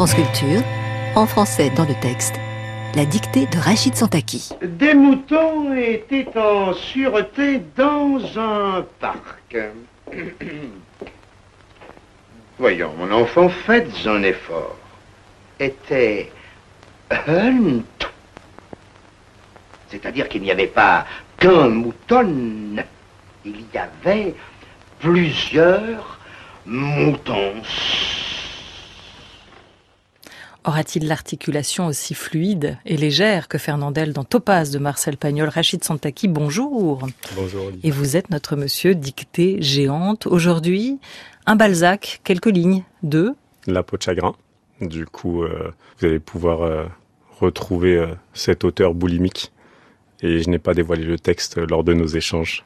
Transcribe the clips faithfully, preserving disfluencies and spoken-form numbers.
France Culture, en français dans le texte, la dictée de Rachid Santaki. Des moutons étaient en sûreté dans un parc. Voyons, mon enfant, faites un effort. Était hunt. C'est-à-dire qu'il n'y avait pas qu'un mouton. Il y avait plusieurs moutons. Aura-t-il l'articulation aussi fluide et légère que Fernandel dans Topaz de Marcel Pagnol? Rachid Santaki, bonjour. Bonjour. Et vous êtes notre monsieur dictée géante. Aujourd'hui, un Balzac, quelques lignes de... La peau de chagrin. Du coup, euh, vous allez pouvoir euh, retrouver euh, cet auteur boulimique. Et je n'ai pas dévoilé le texte lors de nos échanges.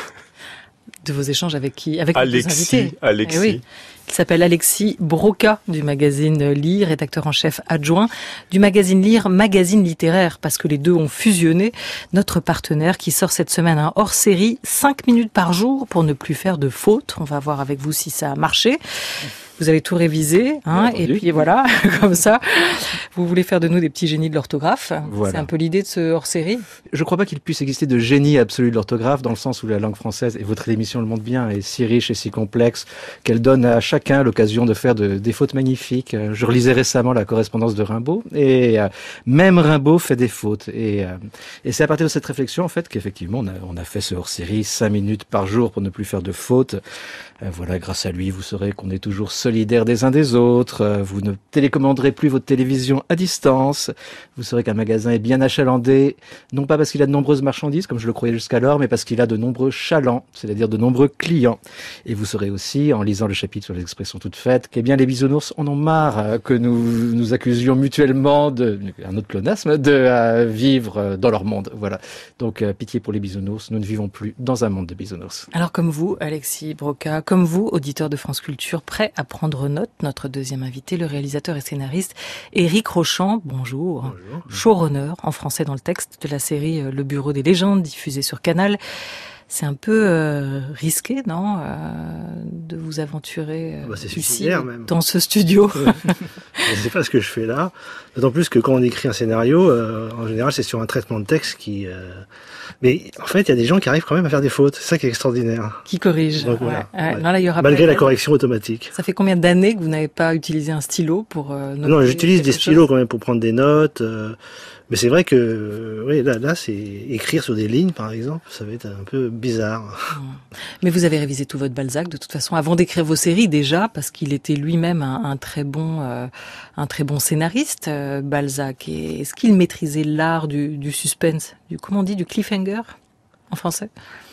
De vos échanges avec qui? Avec Alexis, nos invités. Alexis. Eh oui. Il s'appelle Alexis Broca du magazine Lire, rédacteur en chef adjoint du magazine Lire, magazine littéraire, parce que les deux ont fusionné. Notre partenaire qui sort cette semaine un hors-série, cinq minutes par jour pour ne plus faire de fautes. On va voir avec vous si ça a marché. Vous avez tout révisé, hein, et puis voilà, comme ça, vous voulez faire de nous des petits génies de l'orthographe. Voilà. C'est un peu l'idée de ce hors-série. Je ne crois pas qu'il puisse exister de génie absolu de l'orthographe, dans le sens où la langue française, et votre émission le montre bien, est si riche et si complexe, qu'elle donne à chacun l'occasion de faire de, des fautes magnifiques. Je relisais récemment la correspondance de Rimbaud, et euh, même Rimbaud fait des fautes. Et, euh, et c'est à partir de cette réflexion, en fait, qu'effectivement, on a, on a fait ce hors-série, cinq minutes par jour pour ne plus faire de fautes. Euh, voilà, grâce à lui, vous saurez qu'on est toujours solidaires des uns des autres. Euh, vous ne télécommanderez plus votre télévision à distance. Vous saurez qu'un magasin est bien achalandé, non pas parce qu'il a de nombreuses marchandises, comme je le croyais jusqu'alors, mais parce qu'il a de nombreux chalands, c'est-à-dire de nombreux clients. Et vous saurez aussi, en lisant le chapitre sur les expressions toutes faites, qu'eh bien les bisounours en ont marre euh, que nous nous accusions mutuellement de, un autre pléonasme, de euh, vivre dans leur monde. Voilà. Donc, euh, pitié pour les bisounours, nous ne vivons plus dans un monde de bisounours. Alors, comme vous, Alexis Broca, comme vous, auditeur de France Culture, prêt à prendre note, notre deuxième invité, le réalisateur et scénariste Éric Rochant, bonjour, bonjour. Showrunner en français dans le texte de la série Le Bureau des légendes, diffusée sur Canal. C'est un peu euh, risqué, non, euh, de vous aventurer euh, bah ici, même. Dans ce studio. Je ne sais pas ce que je fais là. D'autant plus que quand on écrit un scénario, euh, en général, c'est sur un traitement de texte qui... Euh... Mais en fait, il y a des gens qui arrivent quand même à faire des fautes. C'est ça qui est extraordinaire. Qui corrigent. Donc, voilà. ouais. Ouais. Non, là, il y aura Malgré pas... la correction automatique. Ça fait combien d'années que vous n'avez pas utilisé un stylo pour... Euh, non, j'utilise des stylos chose quand même pour prendre des notes. Euh... Mais c'est vrai que, euh, oui, là, là, c'est écrire sur des lignes, par exemple, ça va être un peu bizarre. Mais vous avez révisé tout votre Balzac, de toute façon, avant d'écrire vos séries déjà, parce qu'il était lui-même un, un très bon, euh, un très bon scénariste, euh, Balzac. Et est-ce qu'il maîtrisait l'art du, du suspense, du, comment on dit, du cliffhanger en français?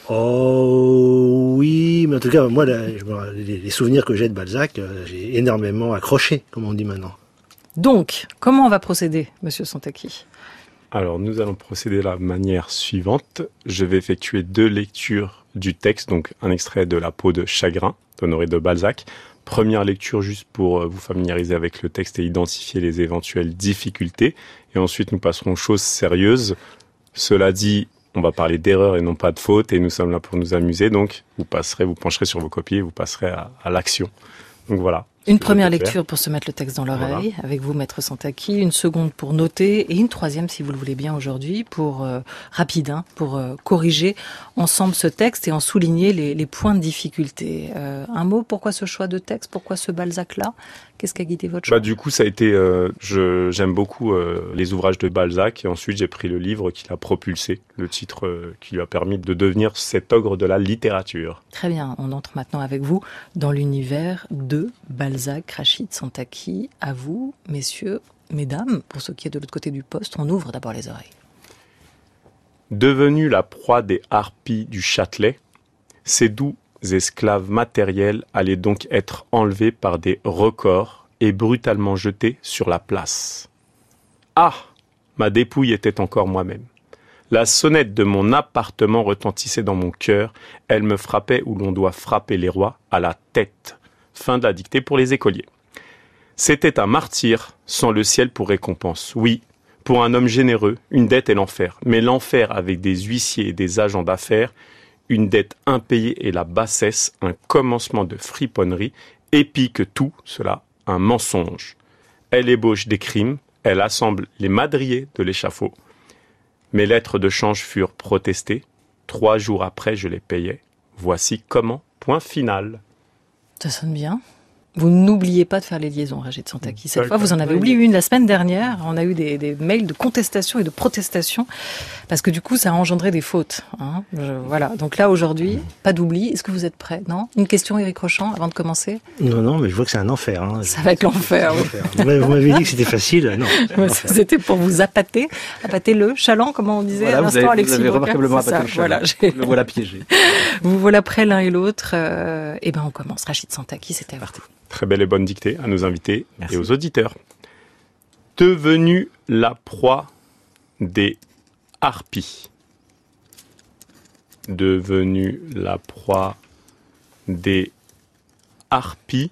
Oh oui, mais en tout cas, moi, là, les, les souvenirs que j'ai de Balzac, euh, j'ai énormément accroché, comme on dit maintenant. Donc, comment on va procéder, Monsieur Santaki? Alors, nous allons procéder de la manière suivante. Je vais effectuer deux lectures du texte, donc un extrait de La peau de chagrin, d'Honoré de Balzac. Première lecture juste pour vous familiariser avec le texte et identifier les éventuelles difficultés. Et ensuite, nous passerons aux choses sérieuses. Cela dit, on va parler d'erreurs et non pas de fautes, et nous sommes là pour nous amuser. Donc, vous passerez, vous pencherez sur vos copies et vous passerez à, à l'action. Donc voilà. Une première lecture pour se mettre le texte dans l'oreille, voilà. Avec vous, Maître Santaki, une seconde pour noter, et une troisième, si vous le voulez bien aujourd'hui, pour euh, rapide, hein, pour euh, corriger ensemble ce texte et en souligner les, les points de difficulté. Euh, un mot, pourquoi ce choix de texte? Pourquoi ce Balzac-là? Qu'est-ce qui a guidé votre choix? Bah, du coup, ça a été, euh, je, j'aime beaucoup euh, les ouvrages de Balzac, et ensuite j'ai pris le livre qui l'a propulsé, le titre euh, qui lui a permis de devenir cet ogre de la littérature. Très bien, on entre maintenant avec vous dans l'univers de Balzac, Rachid Santaki. À vous, messieurs, mesdames, pour ceux qui est de l'autre côté du poste, on ouvre d'abord les oreilles. Devenu la proie des harpies du Châtelet, ces doux esclaves matériels allaient donc être enlevés par des recors et brutalement jetés sur la place. Ah! Ma dépouille était encore moi-même. La sonnette de mon appartement retentissait dans mon cœur, elle me frappait où l'on doit frapper les rois, à la tête. Fin de la dictée pour les écoliers. C'était un martyr, sans le ciel pour récompense. Oui, pour un homme généreux, une dette est l'enfer. Mais l'enfer avec des huissiers et des agents d'affaires, une dette impayée et la bassesse, un commencement de friponnerie, et pis que tout cela, un mensonge. Elle ébauche des crimes, elle assemble les madriers de l'échafaud. Mes lettres de change furent protestées. Trois jours après, je les payais. Voici comment, point final. Ça sonne bien. Vous n'oubliez pas de faire les liaisons, Rachid Santaki. Cette D'accord. fois, vous en avez oublié une la semaine dernière. On a eu des, des mails de contestation et de protestation parce que du coup, ça a engendré des fautes. Hein. Je, voilà. Donc là, aujourd'hui, pas d'oubli. Est-ce que vous êtes prêts? Non? Une question, Éric Rochant, avant de commencer? Non, non, mais je vois que c'est un enfer. Hein. Ça va être l'enfer. Oui. Vous m'avez- vous m'avez dit que c'était facile. Non. C'était pour vous appâter, appâter le chaland, comment on disait Voilà, à vous l'instant, avez, Alexis vous avez Broca, remarquablement c'est ça. appâté le chaland. Voilà, j'ai- Le voilà piégé. vous voilà prêts l'un et l'autre. Euh, et ben, on commence. Rachid Santaki, c'était à vous. Très belle et bonne dictée à nos invités Merci. et aux auditeurs. Devenue la proie des harpies. Devenue la proie des harpies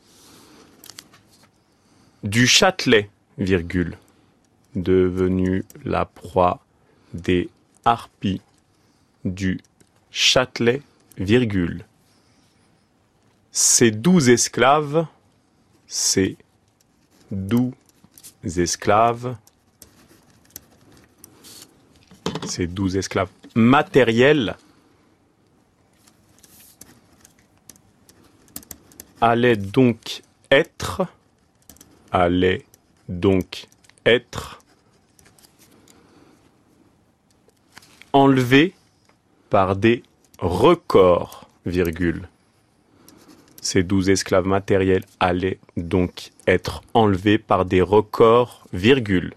du Châtelet, virgule. Devenue la proie des harpies du Châtelet, virgule. Ces douze esclaves, ces douze esclaves, ces douze esclaves matériels allaient donc être, allaient donc être enlevés par des records, virgule. Ces douze esclaves matériels allaient donc être enlevés par des records, virgule.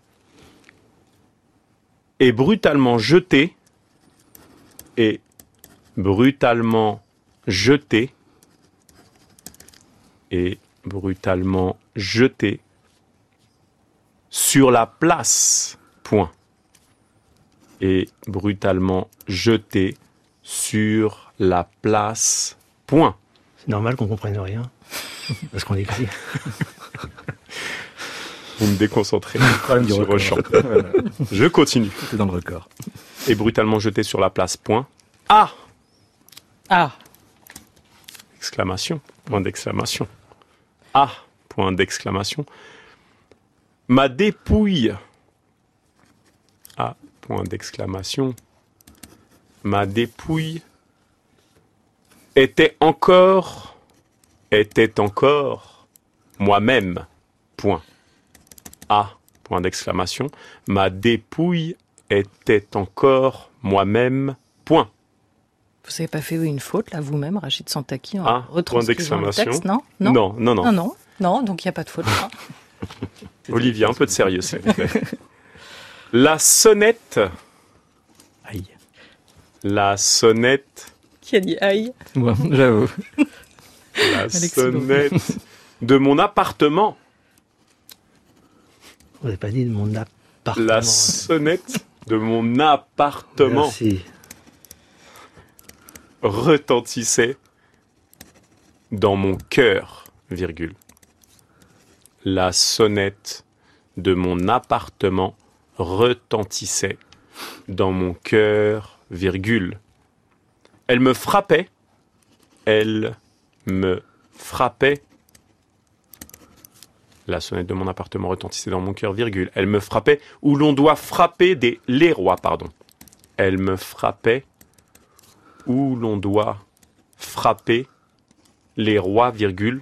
Et brutalement jetés, et brutalement jetés, et brutalement jetés sur la place, point. Et brutalement jetés sur la place, point. C'est normal qu'on comprenne rien. Parce qu'on écrit. Vous me déconcentrez. Problème du Sur record. Auchan. Voilà. Je continue. C'est dans le record. Et brutalement jeté sur la place, point. Ah! Ah, Exclamation. Point d'exclamation. Ah! Point d'exclamation. Ma dépouille. Ah! Point d'exclamation. Ma dépouille était encore, était encore moi-même. Point. Ah! Point d'exclamation. Ma dépouille était encore moi-même. Point. vous n'avez pas fait une faute là vous-même, Rachid Santaki, en Ah, point retranscrivant le d'exclamation. texte, non? Non, non, non. non, non, non, donc il n'y a pas de faute. hein. Olivier, un peu de sérieux, s'il vous plaît. La sonnette. Aïe. La sonnette. Qui a dit aïe? Moi, j'avoue. La Alexis sonnette de mon appartement. Vous n'avez pas dit de mon appartement. La sonnette de mon appartement Merci. retentissait dans mon cœur, virgule. La sonnette de mon appartement retentissait dans mon cœur, virgule. Elle me frappait, elle me frappait. La sonnette de mon appartement retentissait dans mon cœur, virgule. Elle me frappait où l'on doit frapper des... Les rois, pardon. Elle me frappait où l'on doit frapper les rois, virgule,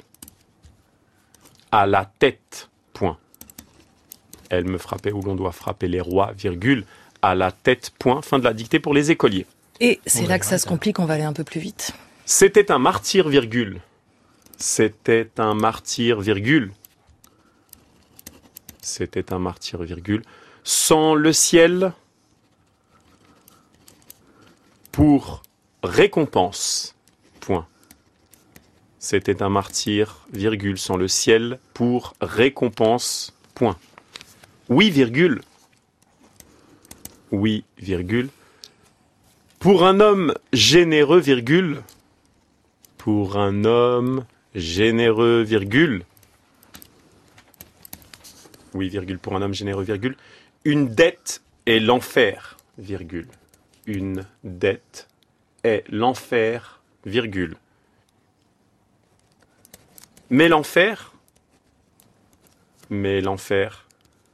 à la tête, point. Elle me frappait où l'on doit frapper les rois, virgule, à la tête, point. Fin de la dictée pour les écoliers. Et c'est là que ça se complique, on va aller un peu plus vite. C'était un martyr, virgule. C'était un martyr, virgule. C'était un martyr, virgule. Sans le ciel pour récompense, point. C'était un martyr, virgule, sans le ciel pour récompense, point. Oui, virgule. Oui, virgule. Pour un homme généreux, virgule. Pour un homme généreux, virgule. Oui, virgule, pour un homme généreux, virgule. Une dette est l'enfer, virgule. Une dette est l'enfer, virgule. Mais l'enfer mais l'enfer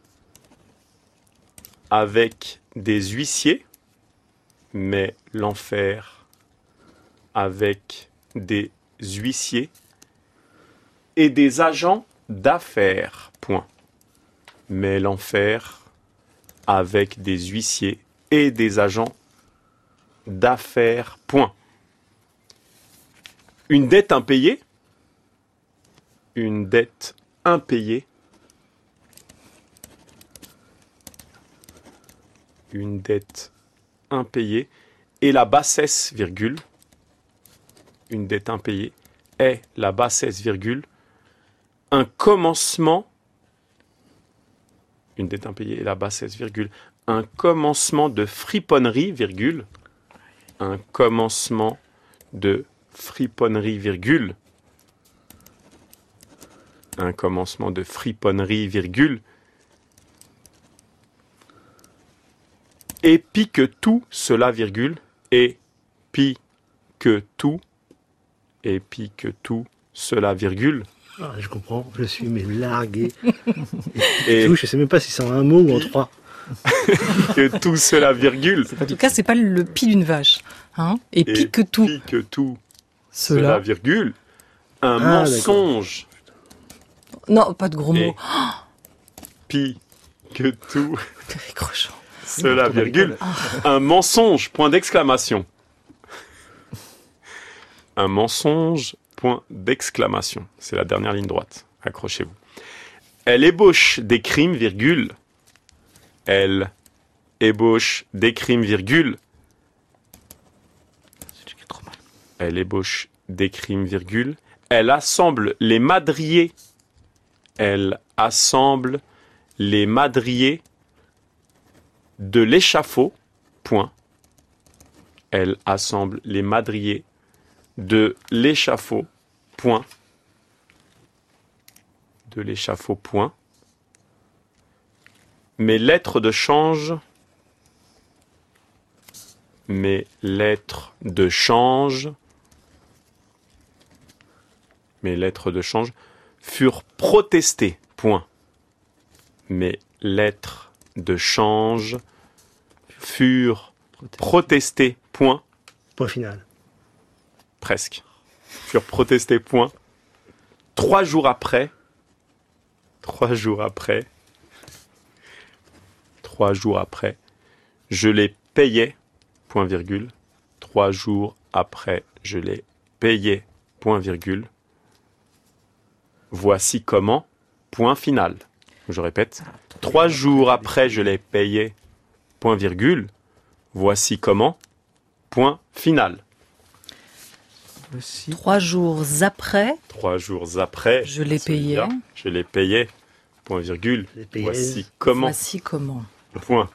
avec des huissiers, mais l'enfer avec des huissiers et des agents d'affaires, point. Mais l'enfer avec des huissiers et des agents d'affaires, point. Une dette impayée, une dette impayée, une dette impayée, et la bassesse, virgule, une dette impayée est la bassesse, virgule, un commencement, une dette impayée est la bassesse, virgule, un commencement de friponnerie, virgule, un commencement de friponnerie, virgule, un commencement de friponnerie, virgule, et puis que tout cela, virgule, et puis que tout, et puis que tout cela, virgule. Ah, je comprends, je suis mais largué. Et Tout, je sais même pas si c'est en un mot ou en trois. que tout cela, virgule. En tout cas, c'est pas le pi d'une vache. Hein, et Et puis que tout. puis que tout cela, Cela. virgule, un Ah, mensonge. Non, pas de gros Et mots. puis que tout Eric Rochon. cela, virgule, un mensonge, point d'exclamation. Un mensonge, point d'exclamation. C'est la dernière ligne droite. Accrochez-vous. Elle ébauche des crimes, virgule. Elle ébauche des crimes, virgule. Elle ébauche des crimes, virgule. Elle assemble les madriers. Elle assemble les madriers de l'échafaud, point. Elle assemble les madriers de l'échafaud, point. De l'échafaud, point. Mes lettres de change, mes lettres de change, mes lettres de change furent protestées, point. Mes lettres de change furent protestées, point. Point final. Presque. Furent protestées, point. Trois jours après, trois jours après, trois jours après, je les payais, point virgule. Trois jours après, je les payais, point virgule. Voici comment, point final. Je répète, trois jours après, je les payais, point virgule. Voici comment, point final. Aussi. Trois jours après, Trois jours après, je les ça veut payais. dire, je les payais, point virgule. Les payais. Voici comment, Voici comment. point.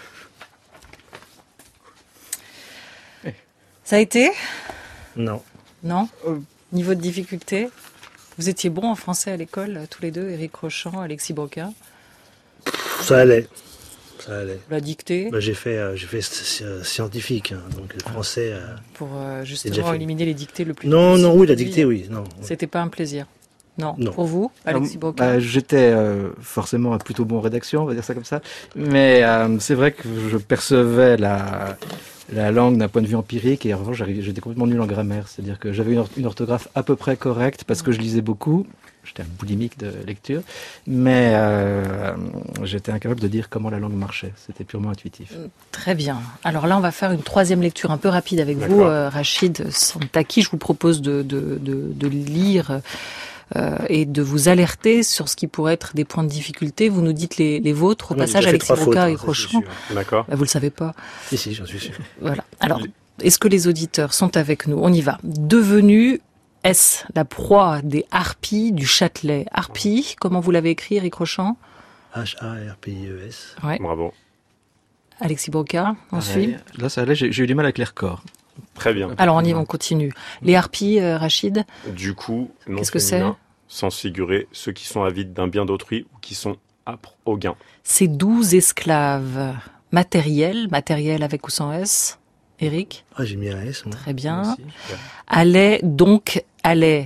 Ça a été? Non. Non? Euh. Niveau de difficulté? Vous étiez bons en français à l'école, tous les deux, Éric Rochon, Alexis Broca. Ça allait. Ça allait. La dictée, Bah, j'ai fait, euh, j'ai fait sci- scientifique, hein, donc le français. euh, pour euh, déjà justement fait. éliminer les dictées le plus Non, possible. non, oui, la dictée, oui. Non. C'était pas un plaisir. Non. Non. Pour vous, Alexis Euh, Broca? bah, J'étais euh, forcément un plutôt bon en rédaction, on va dire ça comme ça. Mais euh, c'est vrai que je percevais la, la langue d'un point de vue empirique et en revanche, j'arrivais- j'étais complètement nul en grammaire. C'est-à-dire que j'avais une, or- une orthographe à peu près correcte parce que je lisais beaucoup. J'étais un boulimique de lecture. Mais euh, j'étais incapable de dire comment la langue marchait. C'était purement intuitif. Très bien. Alors là, on va faire une troisième lecture un peu rapide avec vous, D'accord. euh, Rachid Santaki. Je vous propose de, de, de, de lire euh, et de vous alerter sur ce qui pourrait être des points de difficulté. Vous nous dites les, les vôtres. Au Non, j'ai passage, déjà fait Alexis trois fautes, Broca hein, et ça, c'est Rochon, sûr. D'accord. bah, vous le savez pas. Si, si, j'en suis sûr. Voilà. Alors, est-ce que les auditeurs sont avec nous? On y va. Devenu, est-ce la proie des harpies du Châtelet? Harpie, comment vous l'avez écrit, Éric Rochon? H A R P I E S. Ouais. Bravo. Alexis Broca, on suit. Là, ça allait, j'ai j'ai eu du mal avec les records. Très bien. Alors, on y va, on continue. Les harpies, euh, Rachid? Du coup, non Qu'est-ce que féminin, sans figurer ceux qui sont avides d'un bien d'autrui ou qui sont âpres au gain. Ces douze esclaves matériels, matériels avec ou sans S, Éric, Ah, j'ai mis un S, moi. très bien, Aussi. allaient donc, allaient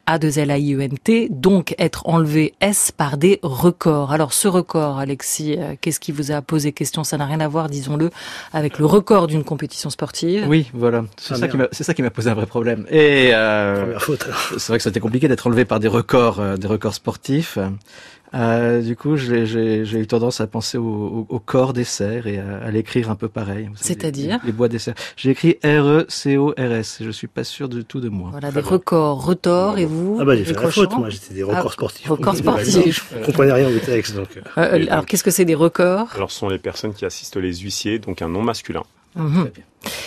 A deux L A I E N T, donc être enlevé S par des records. Alors ce record, Alexis, euh, qu'est-ce qui vous a posé question? Ça n'a rien à voir, disons-le, avec le record d'une compétition sportive. Oui, voilà. C'est Ah, ça, qui merde. m'a, c'est ça qui m'a posé un vrai problème. Et euh, Première faute, alors. c'est vrai que c'était compliqué d'être enlevé par des records, euh, des records sportifs. Euh, du coup, j'ai, j'ai, j'ai eu tendance à penser au, au, au corps des cerfs et à, à l'écrire un peu pareil. Vous savez, C'est-à-dire les, les bois des cerfs. J'ai écrit R E C O R S. Je suis pas sûr du tout de moi. Voilà, des records, retors, et vous Ah bah j'ai fait la Eric faute, Rochant moi j'étais des records Ah, sportifs. records Je sportifs. comprenais rien au texte, donc. euh. Euh, Alors qu'est-ce que c'est des records? Alors, ce sont les personnes qui assistent les huissiers, donc un nom masculin. Mhm. Très bien.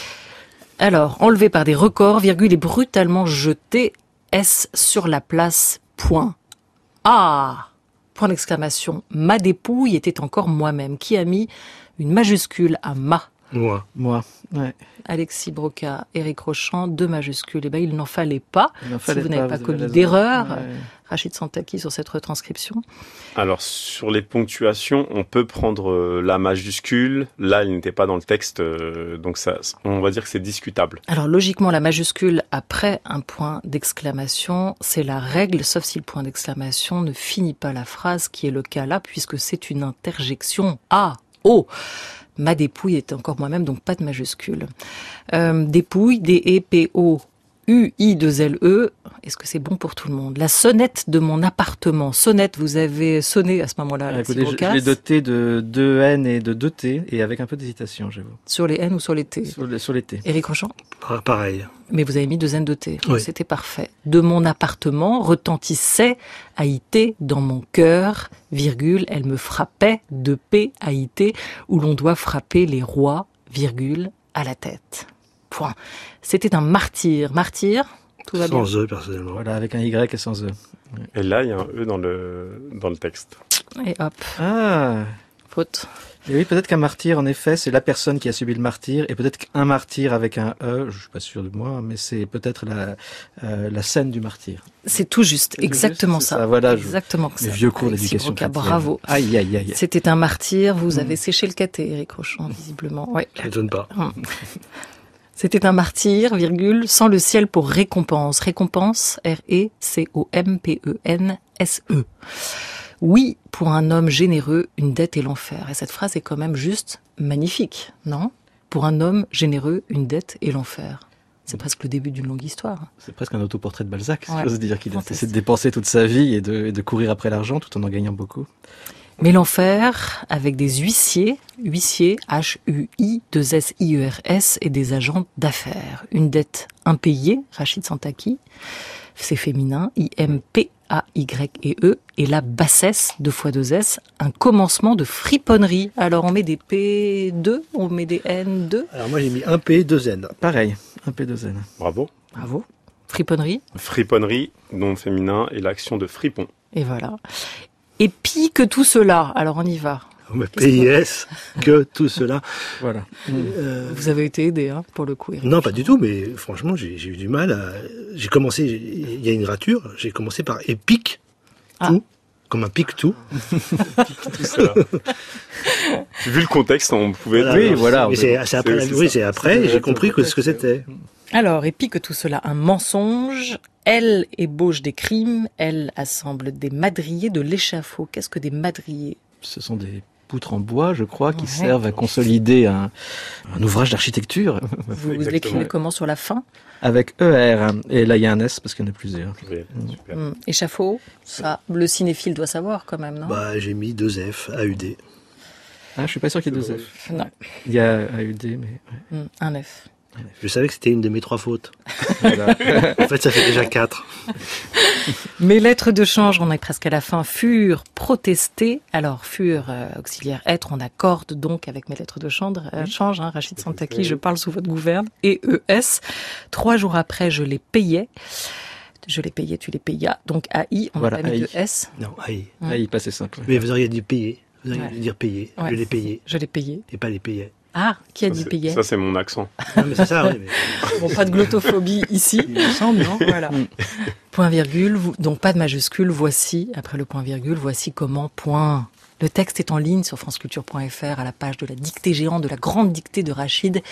Alors, enlevé par des records, virgule, et brutalement jeté, S sur la place, point. Ah! Point d'exclamation. Ma dépouille était encore moi-même. Qui a mis une majuscule à ma? Moi. Moi, ouais. Alexis Broca, Éric Rochant, deux majuscules. Eh ben, il n'en fallait pas. Il n'en Si fallait vous n'avez pas avez commis raison. d'erreur, Ouais. Rachid Santaki sur cette retranscription. Alors, sur les ponctuations, on peut prendre euh, la majuscule. Là, il n'était pas dans le texte, euh, donc ça, on va dire que c'est discutable. Alors logiquement, la majuscule après un point d'exclamation, c'est la règle, sauf si le point d'exclamation ne finit pas la phrase, qui est le cas là, puisque c'est une interjection. Ah, oh, ma dépouille est encore moi-même, donc pas de majuscule. Euh, dépouille, D E P O U I deux L E. Est-ce que c'est bon pour tout le monde? La sonnette de mon appartement. Sonnette, vous avez sonné à ce moment-là, Ah, Alexis écoutez, je, je Brocas. l'ai doté de deux N et de deux T, et avec un peu d'hésitation, j'avoue. Sur les N ou sur les T? Sur, les- sur les T. Éric Rochant? Pa- Pareil. Mais vous avez mis deux N de T. Oui. C'était parfait. De mon appartement retentissait A I T dans mon cœur, virgule, elle me frappait de P A I T, où l'on doit frapper les rois, virgule, à la tête. Point. C'était un martyr. Martyr, tout va bien. Sans eux, personnellement. Voilà, avec un Y et sans E. Et là, il y a un E dans le, dans le texte. Et hop, Ah, faute. et oui, peut-être qu'un martyr, en effet, c'est la personne qui a subi le martyr, et peut-être qu'un martyr avec un E, je suis pas sûr de moi, mais c'est peut-être la, euh, la scène du martyr. C'est tout juste, C'est tout exactement juste, c'est ça. ça, voilà, je- exactement Les ça. vieux cours Alexis d'éducation Broca, chrétienne. bravo. Aïe, aïe, aïe. C'était un martyr, vous Mm. avez séché le caté, Éric Rochant, visiblement. Ouais. Ça m'étonne pas. C'était un martyr, virgule, sans le ciel pour récompense. Récompense, R E C O M P E N S E. Oui, pour un homme généreux, une dette et l'enfer. Et cette phrase est quand même juste magnifique, non? Pour un homme généreux, une dette et l'enfer. C'est presque le début d'une longue histoire. C'est presque un autoportrait de Balzac, si Ouais. j'ose dire, qu'il a Fantastique. essayé de dépenser toute sa vie et de, et de courir après l'argent tout en en gagnant beaucoup. Mais l'enfer, avec des huissiers, huissiers, H U I deux S I E R S, et des agents d'affaires. Une dette impayée, Rachid Santaki, c'est féminin, I M P A Y et E, et la bassesse, deux fois deux S, un commencement de friponnerie. Alors on met des P deux, on met des N deux, Alors moi j'ai mis un P, deux N. Pareil, un P deux N. Bravo. bravo, friponnerie, Friponnerie, nom féminin, et l'action de fripon. et voilà. Et pis que tout cela, alors on y va. Mais P I S, que tout cela. Voilà. Euh, Vous avez été aidé, hein, pour le coup, Eric. non, pas du tout, mais franchement, j'ai j'ai eu du mal à... J'ai commencé, il y a une rature, j'ai commencé par épique, Ah. tout, comme un pique-tout. Tout ça. Vu le contexte, on pouvait... Voilà. Oui, voilà. Mais c'est c'est après, c'est aussi oui, ça. c'est après, j'ai compris que ce que c'était. Alors, et puis que tout cela, un mensonge, elle ébauche des crimes, elle assemble des madriers de l'échafaud. Qu'est-ce que des madriers? Ce sont des poutres en bois, je crois, qui Ouais. servent à consolider un, un ouvrage d'architecture Vous Exactement. l'écrivez comment sur la fin? avec E R. Et là, il y a un S parce qu'il y en a plusieurs. Oui, super. Hum, Échafaud, ça, le cinéphile doit savoir quand même, non? Bah, j'ai mis deux F, A U D. Ah, je suis pas sûr qu'il y ait deux F. Non, Il y a A U D, mais ouais. hum, un F. Je savais que c'était une de mes trois fautes. Voilà. En fait, ça fait déjà quatre. Mes lettres de change, on est presque à la fin, furent protestées. Alors, furent euh, auxiliaire être, on accorde donc avec mes lettres de change, euh, change hein, Rachid Santaki, je parle sous votre gouverne, et E S. Trois jours après, je les payais. Je les payais, tu les payas. Donc A I, on Voilà, a pas mis A I. de S. Non, aïe. Ah, il passait simple. Mais vous auriez dit payer. Vous auriez Ouais. dû dire payer. Ouais. Je les payais. Je les payais. Et pas les payais. Ah, qui a Ça, dit c'est- payait? Ça, c'est mon accent. Non, mais c'est ça, oui. Mais... Bon, pas de glottophobie ici. Il me semble, non? Voilà. Point virgule, vous- donc pas de majuscule, voici, après le point virgule, voici comment point. Le texte est en ligne sur franceculture point f r à la page de la dictée géante, de la grande dictée de Rachid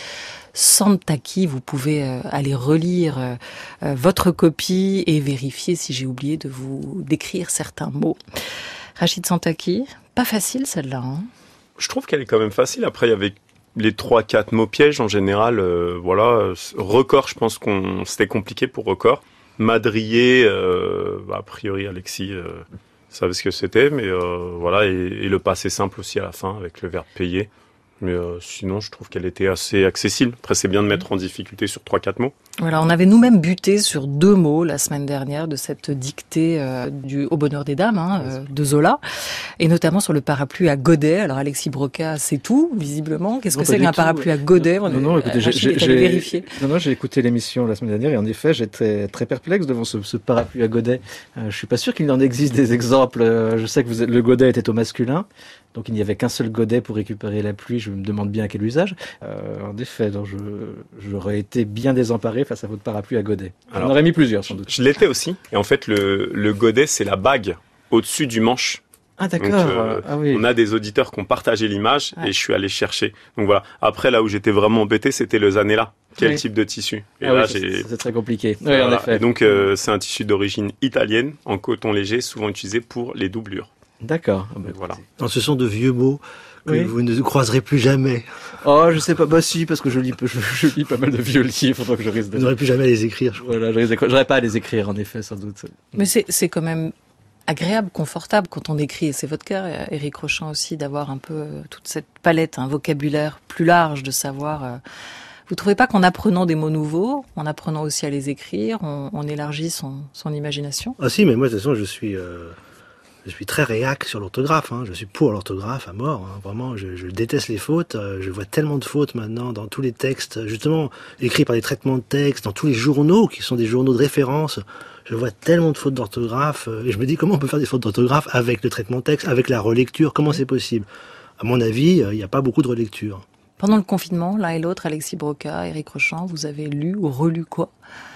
Santaki. Vous pouvez euh, aller relire euh, euh, votre copie et vérifier si j'ai oublié de vous décrire certains mots. Rachid Santaki, pas facile celle-là. Hein. Je trouve qu'elle est quand même facile. Après, il y avait les trois quatre mots pièges en général. Euh, voilà, record, je pense qu'on c'était compliqué pour record. Madrier, euh, a priori Alexis euh, savait ce que c'était, mais euh, voilà, et, et le passé simple aussi à la fin avec le verbe payer. Mais euh, sinon, je trouve qu'elle était assez accessible. Après, c'est bien de mettre en difficulté sur trois quatre mots. Voilà, on avait nous-mêmes buté sur deux mots la semaine dernière de cette dictée euh, du Au bonheur des dames hein, euh, de Zola, et notamment sur le parapluie à Godet. Alors Alexis Broca, c'est tout, visiblement. Qu'est-ce Non, que pas c'est du qu'un tout. parapluie à Godet? Non, non, écoutez, j'ai, j'ai, j'ai j'ai- vérifié. non, non, j'ai écouté l'émission la semaine dernière et en effet, j'étais très perplexe devant ce, ce parapluie à godet. Euh, je suis pas sûr qu'il en existe des exemples. Euh, je sais que vous êtes- le godet était au masculin, donc il n'y avait qu'un seul godet pour récupérer la pluie. Je me demande bien à quel usage. Euh, en effet, donc je, j'aurais été bien désemparé face à votre parapluie à godet. J'en Alors, aurais mis plusieurs, sans doute. Je l'étais aussi. Et en fait, le, le godet, c'est la bague au-dessus du manche. Ah, d'accord. Donc, euh, ah oui. On a des auditeurs qui ont partagé l'image Ouais. et je suis allé chercher. Donc voilà. Après, là où j'étais vraiment embêté, c'était le zanella. Quel Oui. type de tissu? Et Ah là, oui, c'est, j'ai... c'est très compliqué. Oui, Voilà. en effet. Et donc, euh, c'est un tissu d'origine italienne, en coton léger, souvent utilisé pour les doublures. D'accord. Ah, bah, Donc, voilà. Non, ce sont de vieux mots que Oui. vous ne croiserez plus jamais. Oh, je sais pas. Bah si, parce que je lis, je, je lis pas mal de vieux livres, donc je risque de. Vous n'aurez plus jamais à les écrire, je crois. Voilà, je risque de- j'aurais pas à les écrire, en effet, sans doute. Mais c'est, c'est quand même agréable, confortable quand on écrit, et c'est votre cas, Éric Rochant aussi, d'avoir un peu euh, toute cette palette, un vocabulaire plus large, de savoir... euh, Vous trouvez pas qu'en apprenant des mots nouveaux, en apprenant aussi à les écrire, on, on élargit son, son imagination? Ah si, mais moi de toute façon je suis, euh, je suis très réac sur l'orthographe. Hein. Je suis pour l'orthographe à mort. Hein. Vraiment, je, je déteste les fautes. Euh, Je vois tellement de fautes maintenant dans tous les textes, justement écrits par des traitements de texte, dans tous les journaux qui sont des journaux de référence. Je vois tellement de fautes d'orthographe euh, et je me dis comment on peut faire des fautes d'orthographe avec le traitement de texte, avec la relecture. Comment c'est possible? À mon avis, euh, il n'y a pas beaucoup de relecture. Pendant le confinement, l'un et l'autre, Alexis Broca, Éric Rochant, vous avez lu ou relu quoi?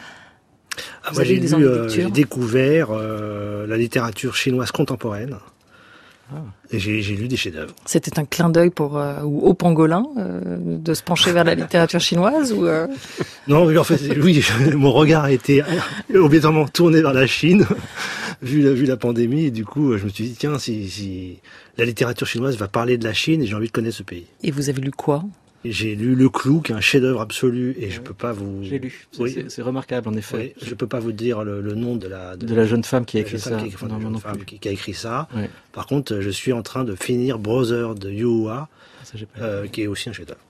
Ah, Vous moi, avez j'ai eu des lu, envies de euh, lecture? j'ai découvert euh, la littérature chinoise contemporaine. Et j'ai, j'ai lu des chefs-d'œuvre. C'était un clin d'œil pour euh, ou au pangolin euh, de se pencher vers la littérature chinoise ou euh... Non, mais en fait, oui, je- mon regard a été obligatoirement tourné vers la Chine, vu la, vu la pandémie, et du coup, je me suis dit, tiens, si, si la littérature chinoise va parler de la Chine, et j'ai envie de connaître ce pays. Et vous avez lu quoi? Et j'ai lu Le Clou, qui est un chef-d'œuvre absolu, et je peux pas vous... J'ai lu. C'est, Oui. c'est, c'est remarquable, en effet. Oui, je peux pas vous dire le, le nom de la... De la jeune femme qui a de la écrit jeune ça. femme qui- enfin, de Non, la moi jeune non femme plus. qui, qui a écrit ça. Ouais. Par contre, je suis en train de finir Brother de Yuhua, Ça, j'ai pas euh, qui est aussi un chef-d'œuvre.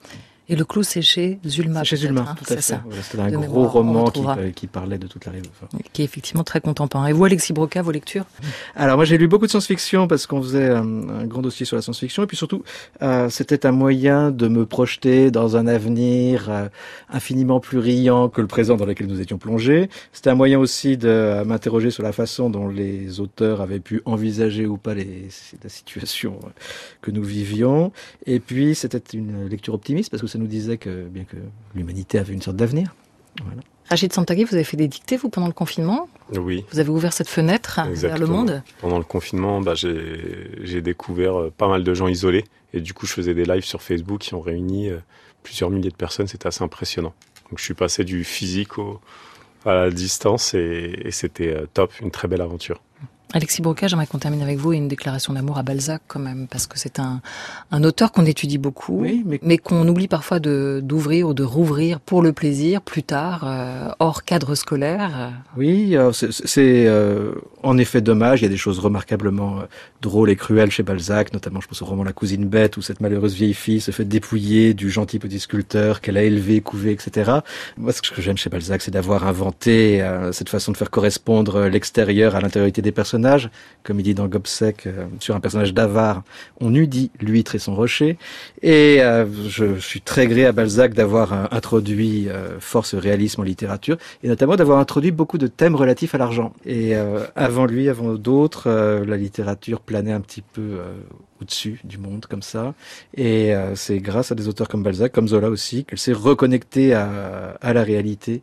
Et le clou, c'est chez Zulma. C'est chez peut-être, Zulma, hein, tout à c'est fait. ça. Voilà, c'était un De gros mémoire, on roman qui, retrouvera. qui parlait de toute la rive. Enfin. Qui est effectivement très contemporain. Et vous, Alexis Broca, vos lectures? Alors moi j'ai lu beaucoup de science-fiction parce qu'on faisait un, un grand dossier sur la science-fiction et puis surtout euh, c'était un moyen de me projeter dans un avenir euh, infiniment plus riant que le présent dans lequel nous étions plongés. C'était un moyen aussi de euh, m'interroger sur la façon dont les auteurs avaient pu envisager ou pas les, la situation euh, que nous vivions. Et puis c'était une lecture optimiste parce que ça nous disait que bien que l'humanité avait une sorte d'avenir. Voilà. Rachid Santaki, vous avez fait des dictées, vous, pendant le confinement? Oui. Vous avez ouvert cette fenêtre vers le Exactement. monde? Pendant le confinement, bah, j'ai, j'ai découvert euh, pas mal de gens isolés. Et du coup, je faisais des lives sur Facebook qui ont réuni euh, plusieurs milliers de personnes. C'était assez impressionnant. Donc, je suis passé du physique au, à la distance et, et c'était euh, top, une très belle aventure. Alexis Broca, j'aimerais qu'on termine avec vous et une déclaration d'amour à Balzac quand même, parce que c'est un, un auteur qu'on étudie beaucoup, Oui, mais- mais qu'on oublie parfois de, d'ouvrir ou de rouvrir pour le plaisir plus tard, euh, hors cadre scolaire. Oui, euh, c'est, c'est euh, en effet dommage. Il y a des choses remarquablement euh, drôles et cruelles chez Balzac, notamment je pense au roman La cousine bête, où cette malheureuse vieille fille se fait dépouiller du gentil petit sculpteur qu'elle a élevé, couvé, et cetera. Moi, ce que j'aime chez Balzac, c'est d'avoir inventé euh, cette façon de faire correspondre l'extérieur à l'intériorité des personnages. Comme il dit dans Gobseck, euh, sur un personnage d'avare, on eût dit l'huître et son rocher. Et euh, je, je suis très gré à Balzac d'avoir euh, introduit euh, force et réalisme en littérature, et notamment d'avoir introduit beaucoup de thèmes relatifs à l'argent. Et euh, avant lui, avant d'autres, euh, la littérature planait un petit peu euh, au-dessus du monde, comme ça. Et euh, c'est grâce à des auteurs comme Balzac, comme Zola aussi, qu'elle s'est reconnectée à, à la réalité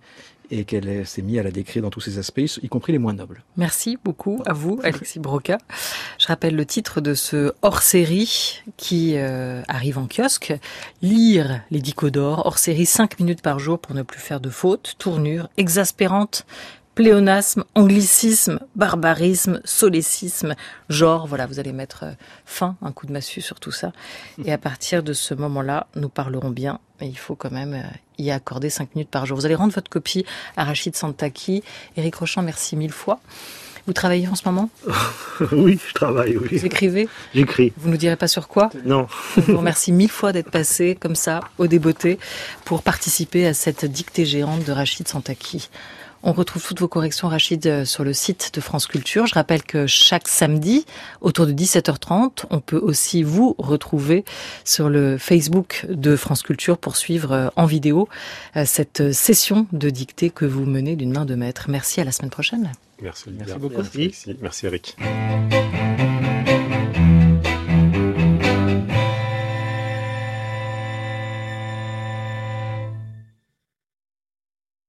et qu'elle s'est mise à la décrire dans tous ses aspects, y compris les moins nobles. Merci beaucoup à vous, Alexis Broca. Je rappelle le titre de ce hors-série qui euh, arrive en kiosque. Lire les Dicodores, hors-série cinq minutes par jour pour ne plus faire de fautes, tournures exaspérantes, pléonasme, anglicisme, barbarisme, solécisme, genre, voilà, vous allez mettre fin, un coup de massue sur tout ça. Et à partir de ce moment-là, nous parlerons bien, mais il faut quand même y accorder cinq minutes par jour. Vous allez rendre votre copie à Rachid Santaki. Éric Rochant, merci mille fois. Vous travaillez en ce moment ? Oui, je travaille, oui. Vous écrivez ? J'écris. Vous nous direz pas sur quoi ? Non. Je vous remercie mille fois d'être passé comme ça, au débeauté, pour participer à cette dictée géante de Rachid Santaki. On retrouve toutes vos corrections, Rachid, sur le site de France Culture. Je rappelle que chaque samedi, autour de dix-sept heures trente, on peut aussi vous retrouver sur le Facebook de France Culture pour suivre en vidéo cette session de dictée que vous menez d'une main de maître. Merci, à la semaine prochaine. Merci, Olivia. Merci beaucoup. Merci. Merci, Merci Eric.